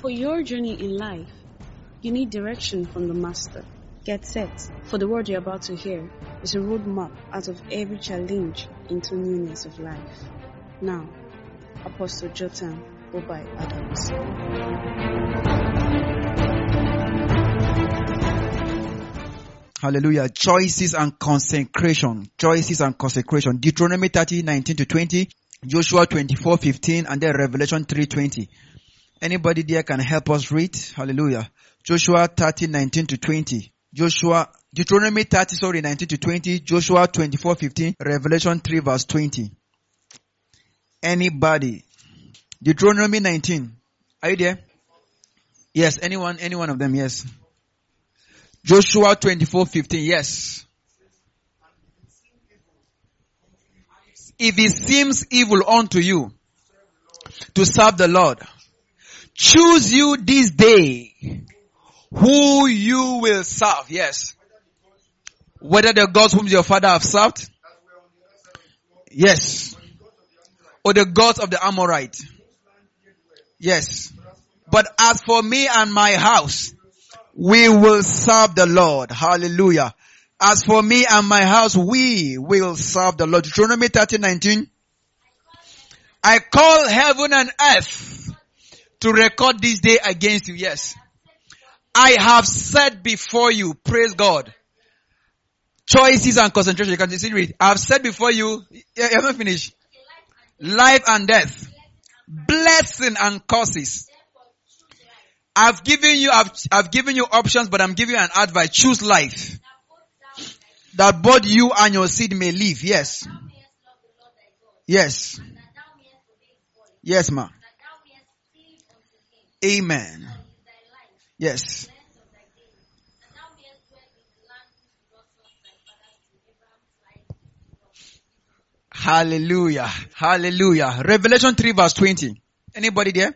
For your journey in life, you need direction from the Master. Get set, for the word you're about to hear is a roadmap out of every challenge into newness of life. Now, Apostle Jotham Obai Adams. Hallelujah. Choices and consecration. Choices and consecration. Deuteronomy 30:19-20, Joshua 24:15, and then Revelation 3:20. Anybody there can help us read? Hallelujah. Joshua 30:19-20. Deuteronomy 19-20, Joshua 24:15, Revelation 3:20. Anybody? Deuteronomy 19. Are you there? Yes, any one of them, yes. Joshua 24:15, yes. If it seems evil unto you to serve the Lord, choose you this day who you will serve. Yes. Whether the gods whom your father have served. Yes. Or the gods of the Amorite. Yes. But as for me and my house, we will serve the Lord. Hallelujah. As for me and my house, we will serve the Lord. Deuteronomy 30:19. I call heaven and earth to record this day against you. Yes. I have set before you, praise God, choices and concentration. You can see it. I have set before you, you haven't finished, life and death, blessing and curses. I've given you options, but I'm giving you an advice. Choose life, that both you and your seed may live. Yes. Yes. Yes, ma. Amen. Yes. Hallelujah. Hallelujah. Revelation 3:20. Anybody there?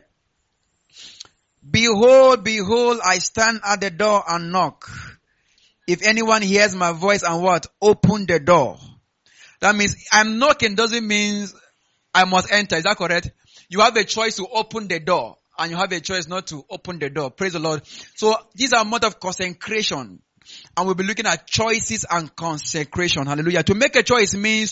Behold, behold, I stand at the door and knock. If anyone hears my voice and what? Open the door. That means I'm knocking doesn't mean I must enter. Is that correct? You have a choice to open the door and you have a choice not to open the door. Praise the Lord. So these are a matter of consecration. And we'll be looking at choices and consecration. Hallelujah. To make a choice means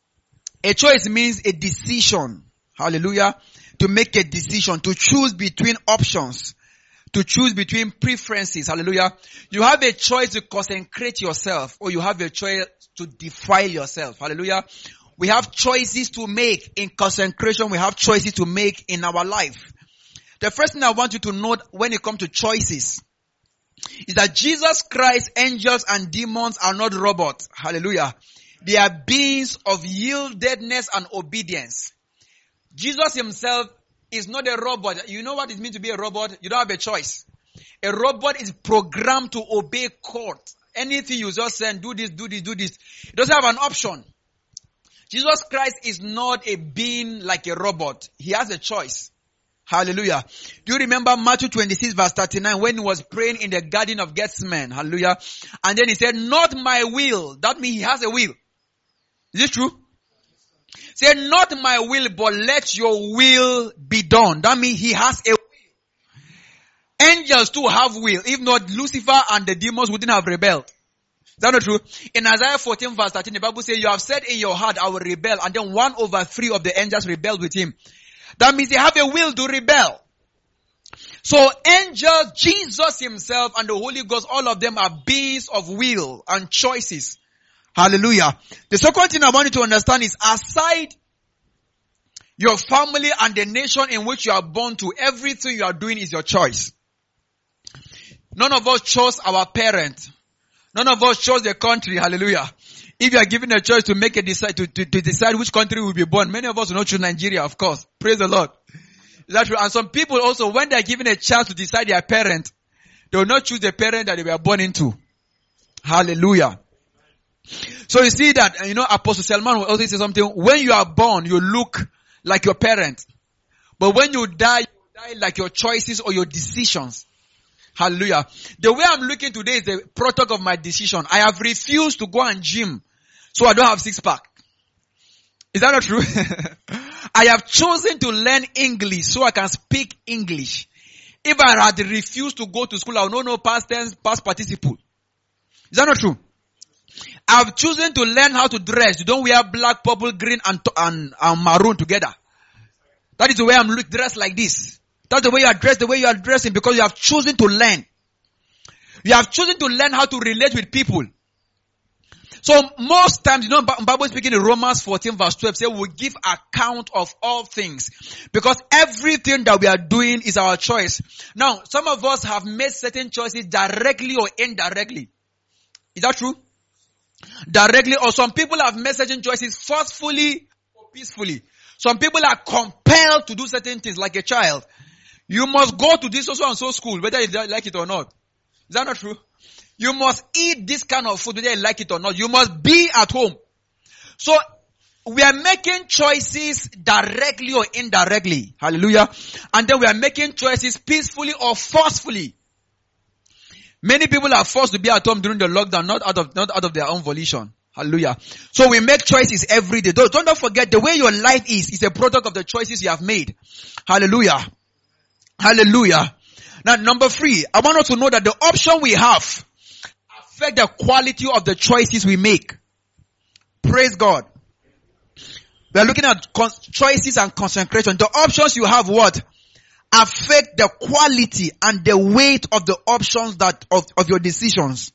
a decision. Hallelujah. To make a decision, to choose between options, to choose between preferences. Hallelujah. You have a choice to consecrate yourself, or you have a choice to defile yourself. Hallelujah. We have choices to make in consecration. We have choices to make in our life. The first thing I want you to note when it comes to choices is that Jesus Christ, angels and demons are not robots. Hallelujah. They are beings of yieldedness and obedience. Jesus himself is not a robot. You know what it means to be a robot? You don't have a choice. A robot is programmed to obey code. Anything you just say, do this, do this, do this. It doesn't have an option. Jesus Christ is not a being like a robot. He has a choice. Hallelujah. Do you remember Matthew 26:39 when he was praying in the garden of Gethsemane? Hallelujah. And then he said, not my will. That means he has a will. Is it true? Say, not my will, but let your will be done. That means he has a will. Angels too have will. If not, Lucifer and the demons wouldn't have rebelled. Is that not true? In Isaiah 14:13, the Bible says, you have said in your heart, I will rebel. And then 1/3 of the angels rebelled with him. That means they have a will to rebel. So angels, Jesus himself, and the Holy Ghost, all of them are beings of will and choices. Hallelujah. The second thing I want you to understand is, aside your family and the nation in which you are born to, everything you are doing is your choice. None of us chose our parent. None of us chose the country. Hallelujah. If you are given a choice to make a decide to decide which country will be born, many of us will not choose Nigeria, of course. Praise the Lord. Is that true? And some people also, when they are given a chance to decide their parent, they will not choose the parent that they were born into. Hallelujah. So you see that, Apostle Selman will also say something. When you are born, you look like your parent. But when you die like your choices or your decisions. Hallelujah. The way I'm looking today is the product of my decision. I have refused to go and gym, so I don't have six-pack. Is that not true? I have chosen to learn English so I can speak English. If I had refused to go to school, I would not know past tense, past participle. Is that not true? I've chosen to learn how to dress. You don't wear black, purple, green, and maroon together. That is the way I'm dressed like this. That's the way you are dressed, the way you are dressing, because you have chosen to learn. You have chosen to learn how to relate with people. So most times, Bible speaking in Romans 14 verse 12 says we give account of all things. Because everything that we are doing is our choice. Now, some of us have made certain choices directly or indirectly. Is that true? Directly, or some people have made certain choices forcefully or peacefully. Some people are compelled to do certain things like a child. You must go to this so and so school, whether you like it or not. Is that not true? You must eat this kind of food, whether you like it or not. You must be at home. So, we are making choices directly or indirectly. Hallelujah. And then we are making choices peacefully or forcefully. Many people are forced to be at home during the lockdown, not out of their own volition. Hallelujah. So we make choices every day. Don't forget, the way your life is a product of the choices you have made. Hallelujah. Hallelujah. Now, number 3, I want us to know that the option we have affect the quality of the choices we make. Praise God. We are looking at choices and consecration. The options you have what? Affect the quality and the weight of the options of your decisions.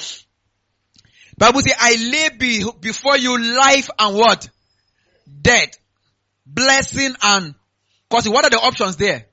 Bible says, I lay before you life and what? Death. Blessing and curse. What are the options there?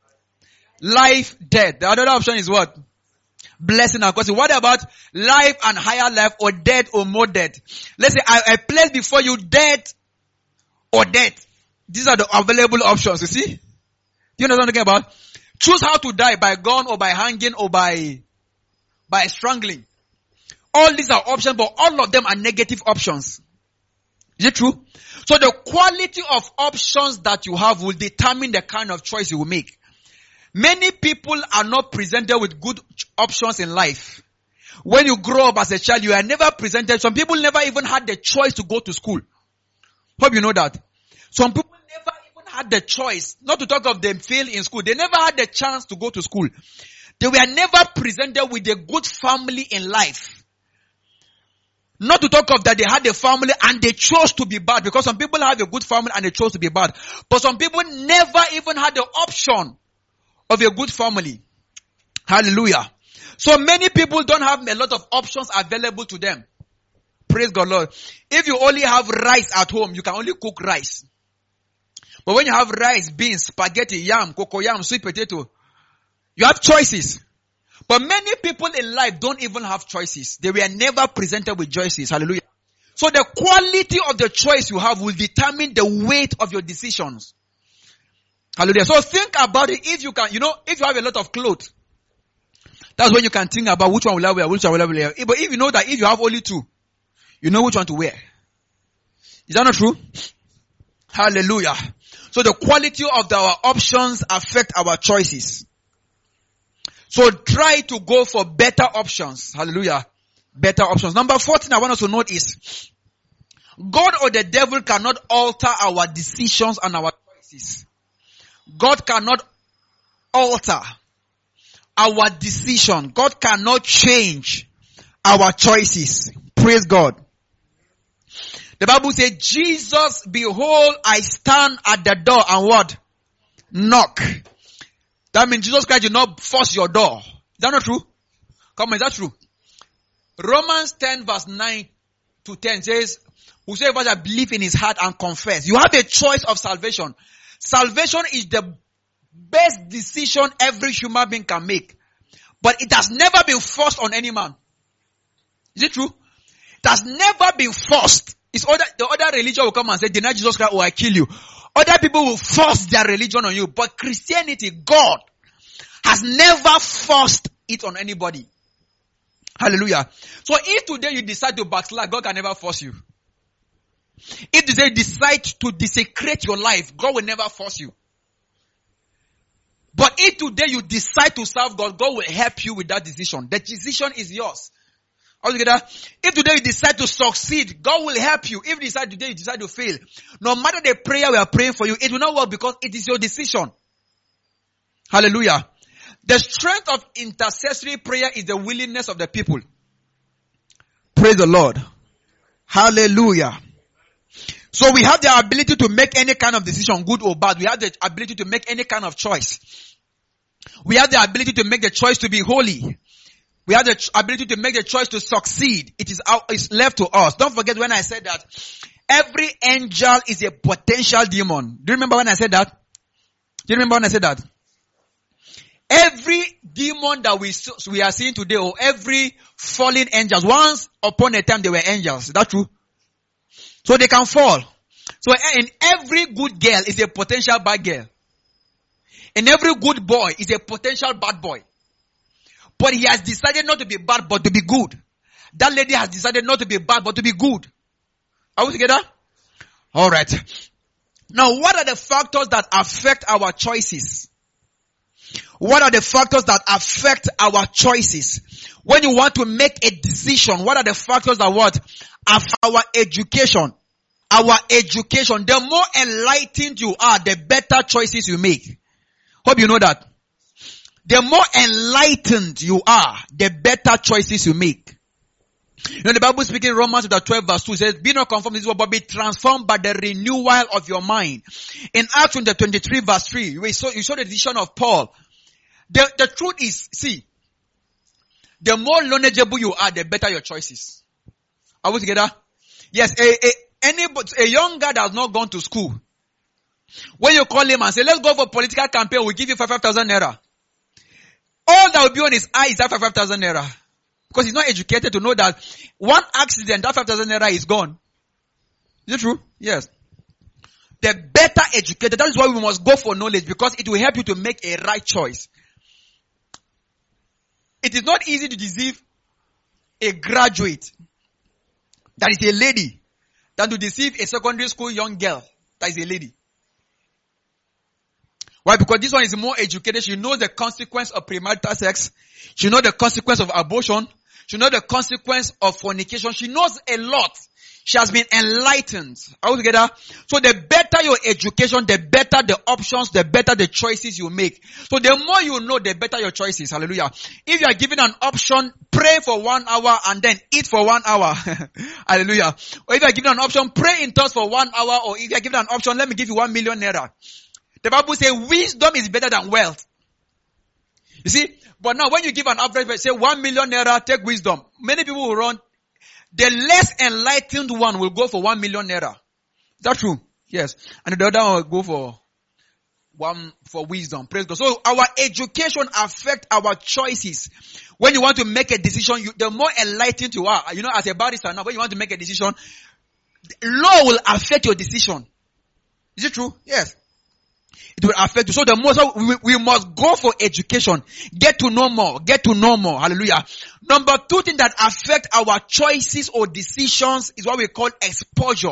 Life, death. The other option is what? Blessing and curse. What about life and higher life, or death or more death? Let's say I place before you death or death. These are the available options, you see? Do you know what I'm talking about? Choose how to die, by gun or by hanging or by strangling. All these are options, but all of them are negative options. Is it true? So the quality of options that you have will determine the kind of choice you will make. Many people are not presented with good options in life. When you grow up as a child, you are never presented. Some people never even had the choice to go to school. Hope you know that. Some people never even had the choice, not to talk of them fail in school. They never had the chance to go to school. They were never presented with a good family in life. Not to talk of that they had a family and they chose to be bad, because some people have a good family and they chose to be bad. But some people never even had the option of a good family. Hallelujah. So many people don't have a lot of options available to them. Praise God, Lord. If you only have rice at home, you can only cook rice. But when you have rice, beans, spaghetti, yam, cocoyam, sweet potato, you have choices. But many people in life don't even have choices. They were never presented with choices. Hallelujah. So the quality of the choice you have will determine the weight of your decisions. Hallelujah. So think about it. If you can, if you have a lot of clothes, that's when you can think about which one will I wear, which one will I wear. But if you know that if you have only 2, you know which one to wear. Is that not true? Hallelujah. So the quality of our options affect our choices. So try to go for better options. Hallelujah. Better options. Number 14 I want us to note is, God or the devil cannot alter our decisions and our choices. God cannot alter our decision. God cannot change our choices. Praise God. The Bible says, Jesus, behold, I stand at the door and what? Knock. That means Jesus Christ did not force your door. Is that not true? Come on, is that true? Romans 10 verse 9 to 10 says, whosoever shall believe in his heart and confess. You have a choice of salvation. Salvation is the best decision every human being can make. But it has never been forced on any man. Is it true? It has never been forced. The other religion will come and say, deny Jesus Christ or I kill you. Other people will force their religion on you. But Christianity, God, has never forced it on anybody. Hallelujah. So if today you decide to backslide, God can never force you. If today you decide to desecrate your life, God will never force you. But if today you decide to serve God, God will help you with that decision. The decision is yours. Altogether, if today you decide to succeed, God will help you. If today you decide to fail, no matter the prayer we are praying for you, it will not work because it is your decision. Hallelujah. The strength of intercessory prayer is the willingness of the people. Praise the Lord. Hallelujah. So we have the ability to make any kind of decision, good or bad. We have the ability to make any kind of choice. We have the ability to make the choice to be holy. We have the ability to make the choice to succeed. It's left to us. Don't forget when I said that every angel is a potential demon. Do you remember when I said that? Every demon that we are seeing today, or every fallen angels, once upon a time they were angels. Is that true? So they can fall. So in every good girl is a potential bad girl. In every good boy is a potential bad boy. But he has decided not to be bad but to be good. That lady has decided not to be bad but to be good. Are we together? Alright. Now what are the factors that affect our choices? What are the factors that affect our choices? When you want to make a decision, what are the factors that what? Our education. Our education. The more enlightened you are, the better choices you make. Hope you know that. The more enlightened you are, the better choices you make. You know the Bible speaking in Romans chapter 12 verse 2 says, be not conformed to this world, but be transformed by the renewal of your mind. In Acts 23 verse 3, you saw the decision of Paul. The truth is, see, the more knowledgeable you are, the better your choices. Are we together? Yes, a young guy that has not gone to school, when you call him and say, let's go for political campaign, we'll give you 5,000 naira. All that will be on his eye is that 5,000 naira. Because he's not educated to know that one accident, that 5,000 naira is gone. Is it true? Yes. The better educated, that is why we must go for knowledge, because it will help you to make a right choice. It is not easy to deceive a graduate that is a lady than to deceive a secondary school young girl that is a lady. Why? Because this one is more educated. She knows the consequence of premarital sex. She knows the consequence of abortion. She knows the consequence of fornication. She knows a lot. She has been enlightened. Are we together? So the better your education, the better the options, the better the choices you make. So the more you know, the better your choices. Hallelujah. If you are given an option, pray for 1 hour and then eat for 1 hour. Hallelujah. Or if you are given an option, pray in tongues for 1 hour. Or if you are given an option, let me give you 1 million naira. The Bible says wisdom is better than wealth. You see? But now when you give an average, say 1 million naira, take wisdom. Many people will run. The less enlightened one will go for 1 million naira. Is that true? Yes. And the other one will go for wisdom. Praise God. So our education affects our choices. When you want to make a decision, the more enlightened you are, as a barrister now, when you want to make a decision, law will affect your decision. Is it true? Yes. It will affect you. So we must go for education. Get to know more. Get to know more. Hallelujah. Number 2 thing that affect our choices or decisions is what we call exposure.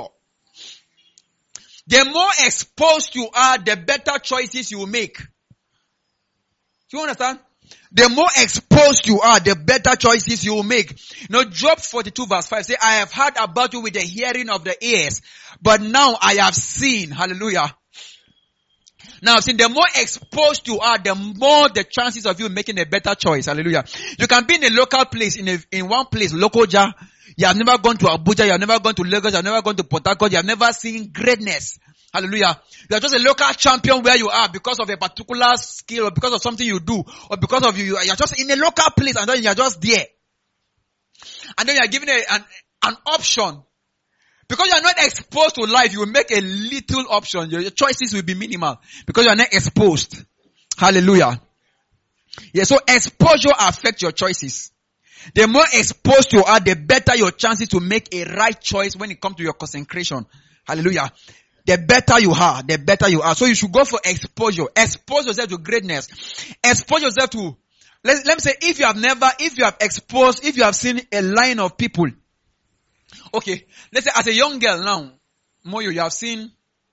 The more exposed you are, the better choices you will make. Do you understand? The more exposed you are, the better choices you will make. Job 42 verse 5 say, I have heard about you with the hearing of the ears, but now I have seen. Hallelujah. Now, see, the more exposed you are, the more the chances of you making a better choice. Hallelujah. You can be in a local place, in one place, local jar. You have never gone to Abuja, you have never gone to Lagos, you have never gone to Port Harcourt, you have never seen greatness. Hallelujah. You are just a local champion where you are because of a particular skill or because of something you do or because of you are just in a local place and then you are just there. And then you are given an option. Because you are not exposed to life, you will make a little option. Your choices will be minimal. Because you are not exposed. Hallelujah. Yeah, so exposure affects your choices. The more exposed you are, the better your chances to make a right choice when it comes to your consecration. Hallelujah. The better you are, the better you are. So you should go for exposure. Expose yourself to greatness. Expose yourself to, let me say, if you have seen a line of people. Okay, let's say as a young girl now, Moyo, you have seen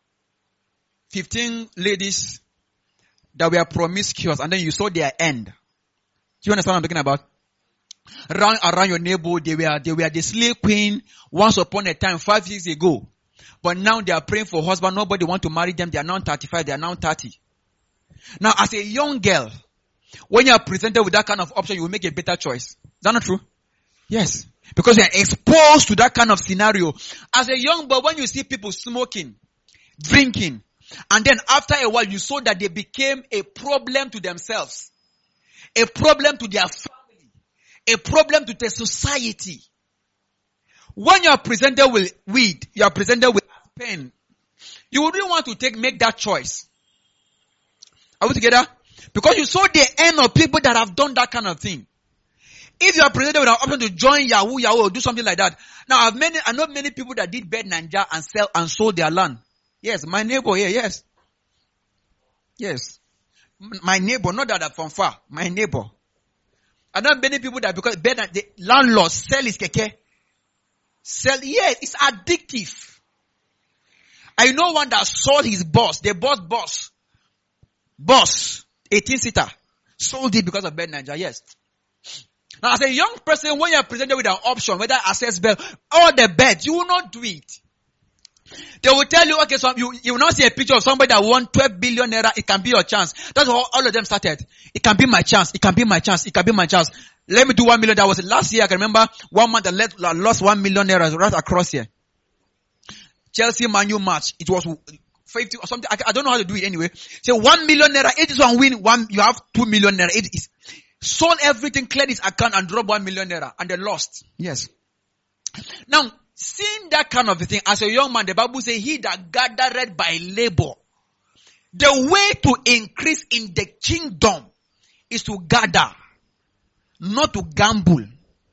15 ladies that were promiscuous and then you saw their end. Do you understand what I'm talking about? Around your neighbor, they were the slave queen once upon a time, 5 years ago. But now they are praying for husband. Nobody want to marry them. They are now 35. They are now 30. Now as a young girl, When you are presented with that kind of option, you will make a better choice. Is that not true? Yes. Because you are exposed to that kind of scenario. As a young boy, when you see people smoking, drinking, and then after a while you saw that they became a problem to themselves, a problem to their family, a problem to the society. When you are presented with weed, you are presented with pain, you wouldn't want to make that choice. Are we together? Because you saw the end of people that have done that kind of thing. If you are presented with an option to join Yahoo or do something like that. Now I know many people that did bad Ninja and sold their land. Yes, my neighbor here, yes. Yes. My neighbor, not that from far. My neighbor. I know many people that because the landlord sell his keke. Yes, it's addictive. I know one that sold his boss, the boss, 18-seater, sold it because of bad Ninja, yes. Now as a young person, when you are presented with an option, whether access bed or the bed, you will not do it. They will tell you, okay, so you will not see a picture of somebody that won 12 billion naira, it can be your chance. That's how all of them started. It can be my chance, it can be my chance, it can be my chance. Let me do 1 million. That was last year, I can remember 1 month I lost 1 million naira right across here. Chelsea Man U match, it was 50 or something, I don't know how to do it anyway. Say 1 million naira, it is one win, you have 2 million naira. It is sold everything, cleared his account and dropped 1 million naira and they lost. Yes. Now, seeing that kind of a thing, as a young man, the Bible says, he that gathereth by labor. The way to increase in the kingdom is to gather, not to gamble.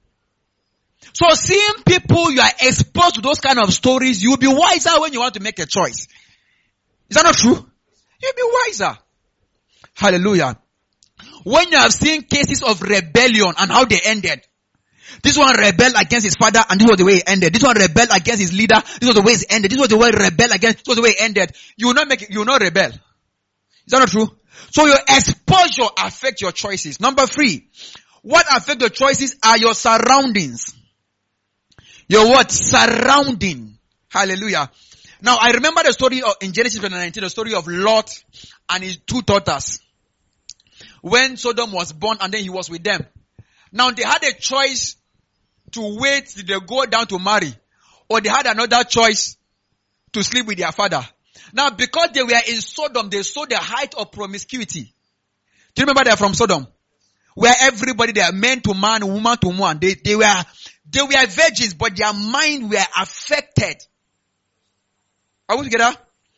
So seeing people, you are exposed to those kind of stories, you'll be wiser when you want to make a choice. Is that not true? You'll be wiser. Hallelujah. When you have seen cases of rebellion and how they ended. This one rebelled against his father and this was the way it ended. This one rebelled against his leader. This was the way it ended. This was the way rebelled against. This was the way it ended. You will not rebel. Is that not true? So your exposure affects your choices. Number 3. What affects your choices are your surroundings. Your what? Surrounding. Hallelujah. Now I remember the story in Genesis 19, the story of Lot and his 2 daughters. When Sodom was born and then he was with them. Now they had a choice to wait till they go down to marry. Or they had another choice to sleep with their father. Now because they were in Sodom, they saw the height of promiscuity. Do you remember they are from Sodom? Where everybody, they are man to man, woman to woman. They were virgins, but their mind were affected. Are we together?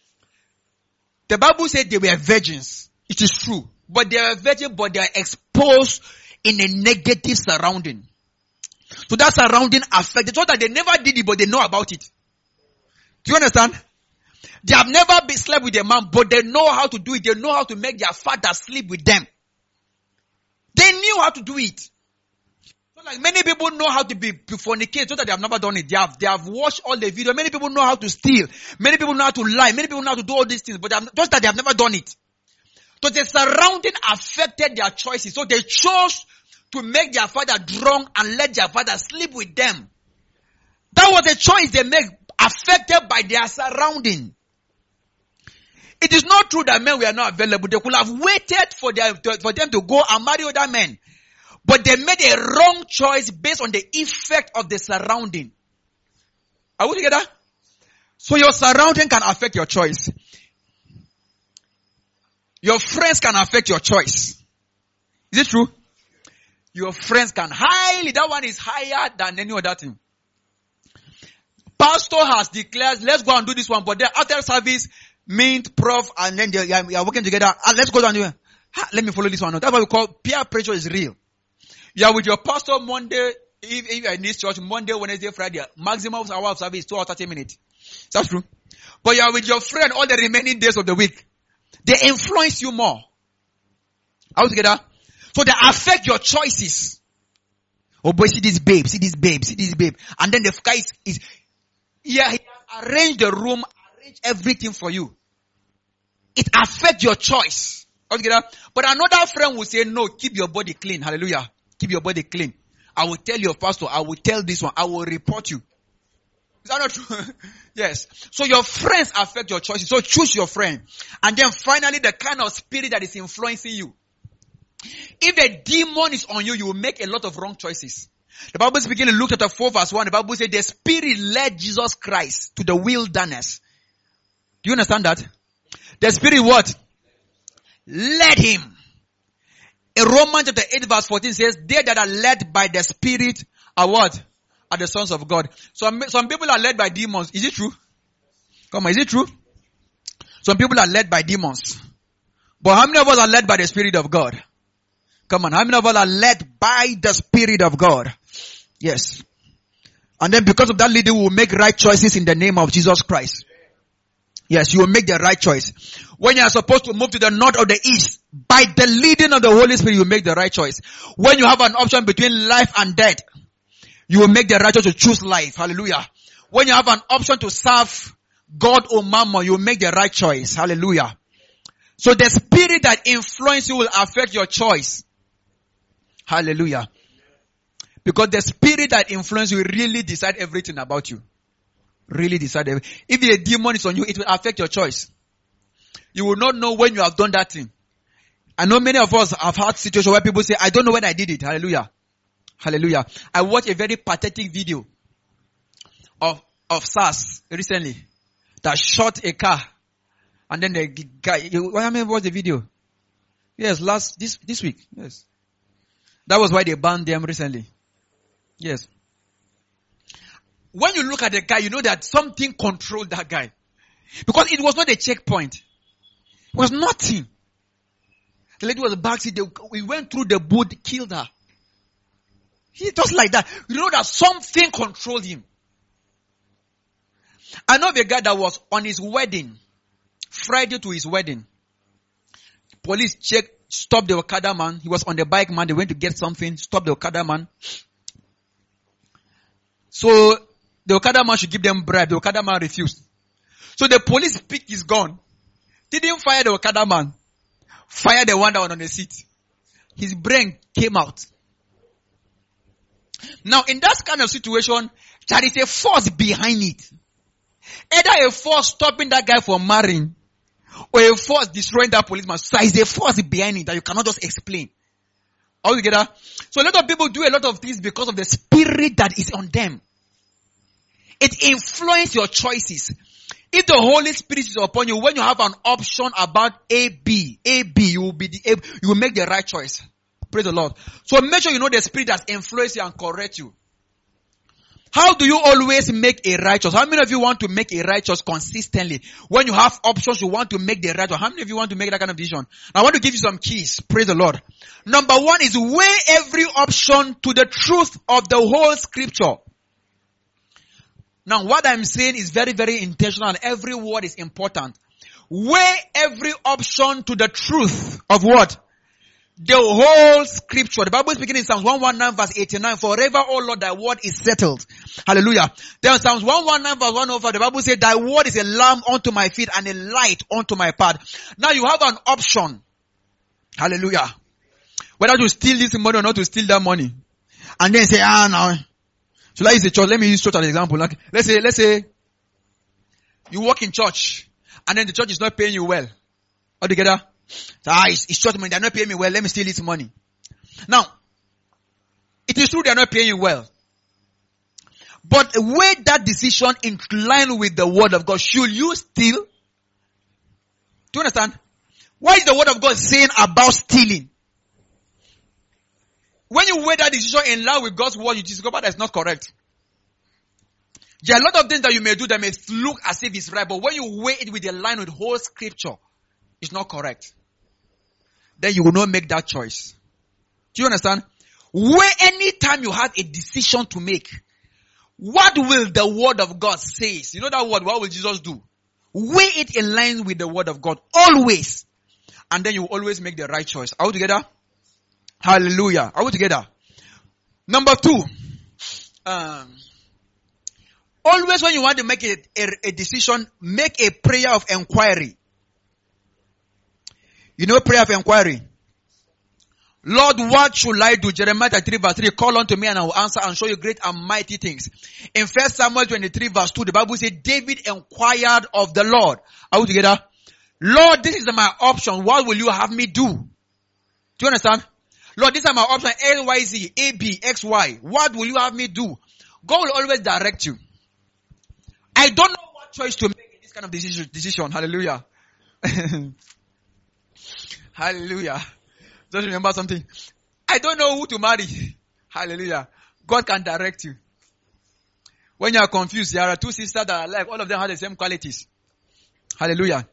The Bible said they were virgins. It is true. But they are virgins, but they are exposed in a negative surrounding. So that surrounding affected. So that they never did it, but they know about it. Do you understand? They have never been slept with a man, but they know how to do it. They know how to make their father sleep with them. They knew how to do it. So like many people know how to be fornicate, so that they have never done it. They have watched all the videos. Many people know how to steal. Many people know how to lie. Many people know how to do all these things, but just that they have never done it. So the surrounding affected their choices. So they chose to make their father drunk and let their father sleep with them. That was a choice they made, affected by their surrounding. It is not true that men were not available. They could have waited for them to go and marry other men. But they made a wrong choice based on the effect of the surrounding. Are we together? So your surrounding can affect your choice. Your friends can affect your choice. Is it true? Your friends can that one is higher than any other thing. Pastor has declared, let's go and do this one, but then after service, mint, prof, and then they are working together. Let's go down here. Let me follow this one. That's what we call peer pressure is real. You are with your pastor Monday, if you are in this church, Monday, Wednesday, Friday, maximum hour of service, 2 or 30 minutes. That's true. But you are with your friend all the remaining days of the week. They influence you more. Are we together? So they affect your choices. Oh boy, see this babe, see this babe, see this babe. And then the guy he has arranged the room, arranged everything for you. It affects your choice. Are we together? But another friend will say, no, keep your body clean. Hallelujah. Keep your body clean. I will tell your pastor, I will tell this one, I will report you. Is that not true? Yes. So your friends affect your choices. So choose your friend. And then finally, the kind of spirit that is influencing you. If a demon is on you, you will make a lot of wrong choices. The Bible is beginning in Luke chapter 4 verse 1. The Bible says the Spirit led Jesus Christ to the wilderness. Do you understand that? The Spirit what? Led him. In Romans chapter 8 verse 14 says, they that are led by the Spirit are what? Are the sons of God. Some people are led by demons. Is it true? Come on, is it true? Some people are led by demons. But how many of us are led by the Spirit of God? Come on, how many of us are led by the Spirit of God? Yes. And then because of that leading, we will make right choices in the name of Jesus Christ. Yes, you will make the right choice. When you are supposed to move to the north or the east, by the leading of the Holy Spirit, you will make the right choice. When you have an option between life and death, you will make the right choice to choose life. Hallelujah. When you have an option to serve God or Mammon, you will make the right choice. Hallelujah. So the Spirit that influences you will affect your choice. Hallelujah. Because the Spirit that influences you will really decide everything about you. Really decide everything. If a demon is on you, it will affect your choice. You will not know when you have done that thing. I know many of us have had situations where people say, I don't know when I did it. Hallelujah. Hallelujah. I watched a very pathetic video of SARS recently that shot a car. And then the guy, what was the video? Yes, this week. Yes. That was why they banned them recently. Yes. When you look at the guy, you know that something controlled that guy. Because it was not a checkpoint. It was nothing. The lady was backseat. We went through the boot, killed her. He just like that. You know that something controlled him. I know the guy that was on his wedding. Friday to his wedding. Police stopped the Okada man. He was on the bike man. They went to get something. Stopped the Okada man. So the Okada man should give them bribe. The Okada man refused. So the police picked his gun. Didn't fire the Okada man. Fired the one that was on the seat. His brain came out. Now in that kind of situation, there is a force behind it. Either a force stopping that guy from marrying, or a force destroying that policeman. So there is a force behind it that you cannot just explain. All together. So a lot of people do a lot of things because of the Spirit that is on them. It influences your choices. If the Holy Spirit is upon you, when you have an option about A, B, you will make the right choice. Praise the Lord. So make sure you know the Spirit that influences you and corrects you. How do you always make a right choice? How many of you want to make a right choice consistently? When you have options, you want to make the right choice. How many of you want to make that kind of decision? Now, I want to give you some keys. Praise the Lord. Number one is weigh every option to the truth of the whole scripture. Now, what I'm saying is very, very intentional, and every word is important. Weigh every option to the truth of what? The whole scripture. The Bible is speaking in Psalms 119 verse 89. Forever, O Lord, thy word is settled. Hallelujah. Then Psalms 119 verse 105, the Bible says, thy word is a lamp unto my feet and a light unto my path. Now you have an option. Hallelujah. Whether to steal this money or not to steal that money. And then say, no. So let's use church. Let me use church as an example. Like, let's say you work in church and then the church is not paying you well. All together. So, it's church money. They're not paying me well. Let me steal this money. Now, it is true they're not paying you well. But weigh that decision in line with the word of God. Should you steal? Do you understand? What is the word of God saying about stealing? When you weigh that decision in line with God's word, you discover that it's not correct. There are a lot of things that you may do that may look as if it's right, but when you weigh it with the line with the whole scripture, it's not correct. Then you will not make that choice. Do you understand? Where anytime you have a decision to make, what will the word of God say? You know that word, what will Jesus do? Weigh it in line with the word of God. Always. And then you will always make the right choice. Are we together? Hallelujah. Are we together? Number 2. Always when you want to make a decision, make a prayer of inquiry. You know prayer of inquiry? Lord, what should I do? Jeremiah 3 verse 3. Call unto me and I will answer and show you great and mighty things. In 1 Samuel 23 verse 2, the Bible says David inquired of the Lord. Are we together? Lord, this is my option. What will you have me do? Do you understand? Lord, these are my options, L, Y, Z, A, B, X, Y. What will you have me do? God will always direct you. I don't know what choice to make in this kind of decision. Hallelujah. Hallelujah. Just remember something. I don't know who to marry. Hallelujah. God can direct you. When you are confused, there are two sisters that are alike. All of them have the same qualities. Hallelujah.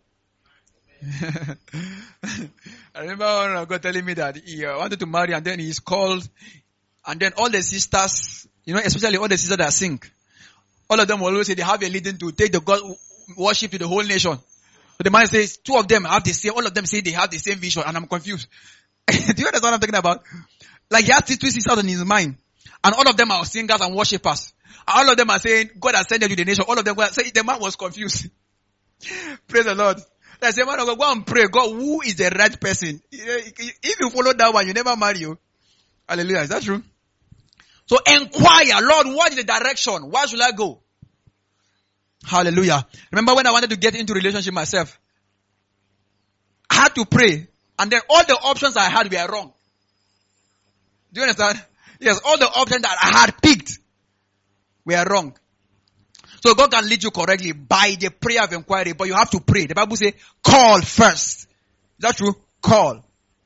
I remember one of God telling me that he wanted to marry and then he's called, and then all the sisters, especially all the sisters that sing, all of them will always say they have a leading to take the God worship to the whole nation. So the man says, two of them have the same, all of them say they have the same vision, and I'm confused. Do you understand what I'm talking about? Like he has two sisters in his mind, and all of them are singers and worshippers. And all of them are saying, God has sent them to the nation. All of them were saying, the man was confused. Praise the Lord. I say, man of God, go and pray. God, who is the right person? If you follow that one, you never marry you. Hallelujah. Is that true? So inquire, Lord, what is the direction? Where should I go? Hallelujah. Remember when I wanted to get into relationship myself? I had to pray. And then all the options I had were wrong. Do you understand? Yes, all the options that I had picked were wrong. So God can lead you correctly by the prayer of inquiry, but you have to pray. The Bible says, call first. Is that true? Call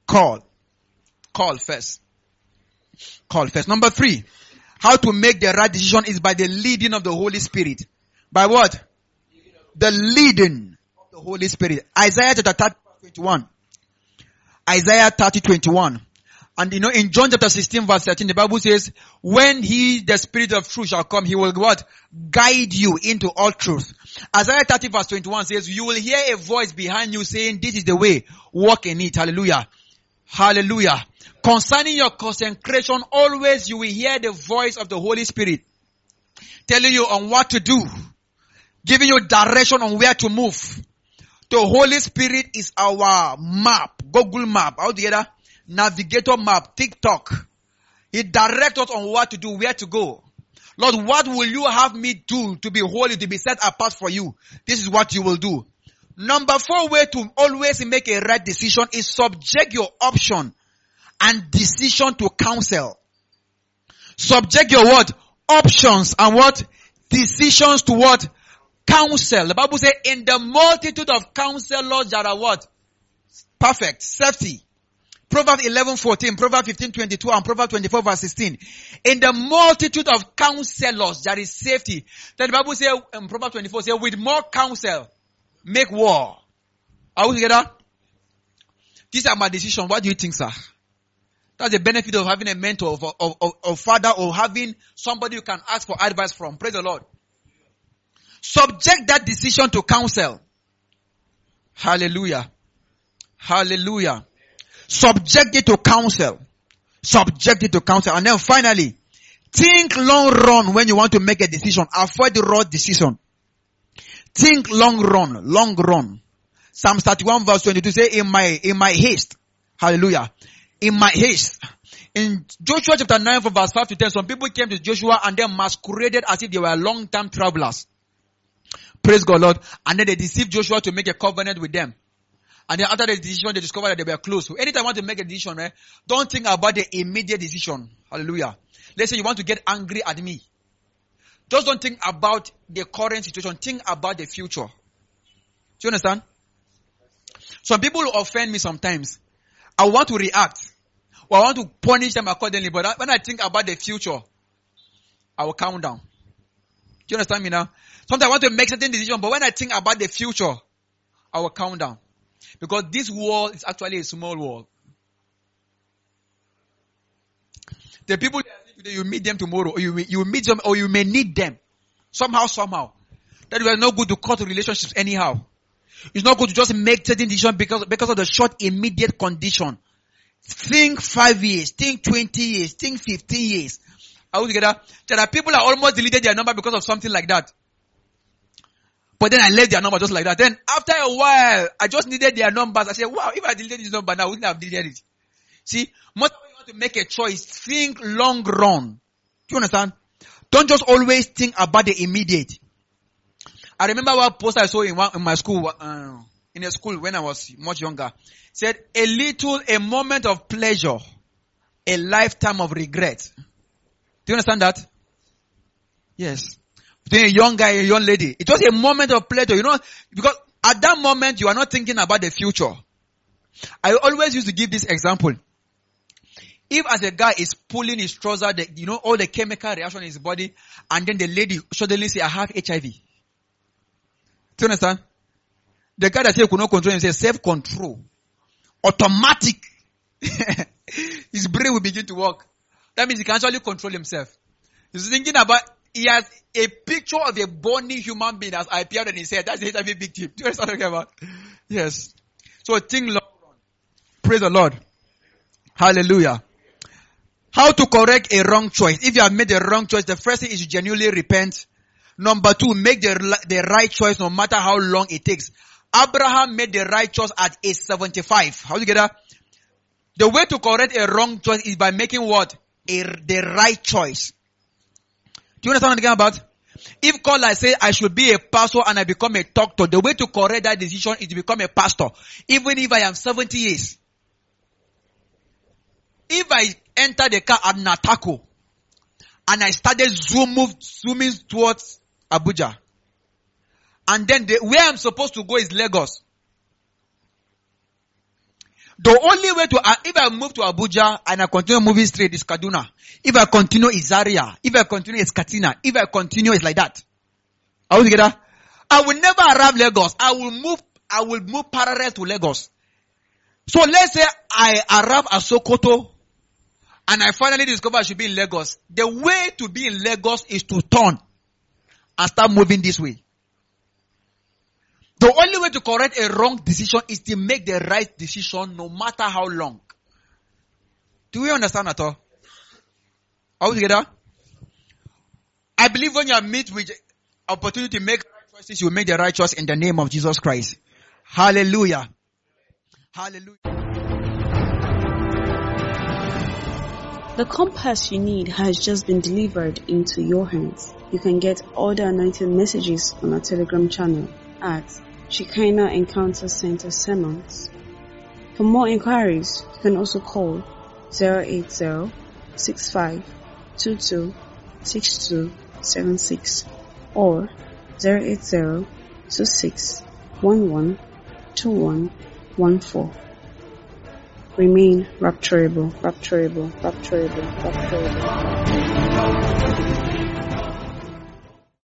first. Call first. Number 3, how to make the right decision is by the leading of the Holy Spirit. By what? The leading of the Holy Spirit. Isaiah chapter 30, 21. Isaiah 30, 21. And in John chapter 16 verse 13, the Bible says, when he, the Spirit of truth shall come, he will what? Guide you into all truth. Isaiah 30 verse 21 says, you will hear a voice behind you saying, this is the way, walk in it. Hallelujah. Hallelujah. Concerning your consecration, always you will hear the voice of the Holy Spirit telling you on what to do, giving you direction on where to move. The Holy Spirit is our map, Google map, all together. Navigator map, TikTok. He directs us on what to do, where to go. Lord, what will you have me do to be holy, to be set apart for you? This is what you will do. Number 4 way to always make a right decision is subject your option and decision to counsel. Subject your what? Options and what? Decisions to what? Counsel. The Bible says, in the multitude of counselors there are what? Perfect. Safety. Proverbs 11:14, Proverbs 15:22, and Proverbs 24 verse 16. In the multitude of counselors, there is safety. Then the Bible says, in Proverbs 24, says, with more counsel, make war. Are we together? These are my decisions. What do you think, sir? That's the benefit of having a mentor, of father, or having somebody you can ask for advice from. Praise the Lord. Subject that decision to counsel. Hallelujah. Hallelujah. Subject it to counsel. Subject it to counsel. And then finally, think long run when you want to make a decision. Avoid the wrong decision. Think long run. Psalm 31 verse 22 say, in my haste. Hallelujah. In my haste. In Joshua chapter 9 from verse 5 to 10, some people came to Joshua and they masqueraded as if they were long-term travelers. Praise God, Lord. And then they deceived Joshua to make a covenant with them. And then after the decision, they discovered that they were close. So anytime you want to make a decision, right, don't think about the immediate decision. Hallelujah. Let's say you want to get angry at me. Just don't think about the current situation. Think about the future. Do you understand? Some people will offend me sometimes. I want to react. Or I want to punish them accordingly. But when I think about the future, I will calm down. Do you understand me now? Sometimes I want to make certain decisions, but when I think about the future, I will calm down. Because this world is actually a small world. The people you meet them tomorrow, or you meet them, or you may need them. Somehow. That is not good to cut relationships anyhow. It's not good to just make certain decisions because of the short immediate condition. Think 5 years, think 20 years, think 15 years. Are we together? There are people that almost deleted their number because of something like that. But then I left their number just like that. Then after a while, I just needed their numbers. I said, wow, if I deleted this number now, I wouldn't have deleted it. See, most of you want to make a choice, think long run. Do you understand? Don't just always think about the immediate. I remember what post I saw in my school, in a school when I was much younger. Said, a moment of pleasure a lifetime of regret. Do you understand that? Yes. Between a young guy and a young lady. It was a moment of pleasure, because at that moment you are not thinking about the future. I always used to give this example. If as a guy is pulling his trouser, all the chemical reaction in his body, and then the lady suddenly say, I have HIV. Do you understand? The guy that said he could not control himself, self-control. Automatic. His brain will begin to work. That means he can actually control himself. He's thinking about, he has a picture of a bony human being as appeared in his head. That's the HIV victim. Do you understand what I'm talking about? Yes. So think long run. Praise the Lord. Hallelujah. How to correct a wrong choice. If you have made a wrong choice, the first thing is to genuinely repent. Number 2, make the right choice no matter how long it takes. Abraham made the right choice at age 75. How do you get that? The way to correct a wrong choice is by making what? The right choice. Do you understand what I'm talking about? If call I say I should be a pastor and I become a doctor, the way to correct that decision is to become a pastor. Even if I am 70 years. If I enter the car at Natako and I started zooming towards Abuja, and then where I'm supposed to go is Lagos. The only way if I move to Abuja and I continue moving straight is Kaduna. If I continue is Zaria. If I continue is Katina. If I continue is like that. Are we together? I will never arrive Lagos. I will move parallel to Lagos. So let's say I arrive at Sokoto and I finally discover I should be in Lagos. The way to be in Lagos is to turn and start moving this way. The only way to correct a wrong decision is to make the right decision no matter how long. Do we understand at all? Are we together? I believe when you are met with opportunity to make right choices, you will make the right choice in the name of Jesus Christ. Hallelujah. Hallelujah. The compass you need has just been delivered into your hands. You can get all the anointed messages on our Telegram channel at Shekinah Encounter Center Sermons. For more inquiries, you can also call 080-6522-6276 or 080-2611-2114. Remain rapturable.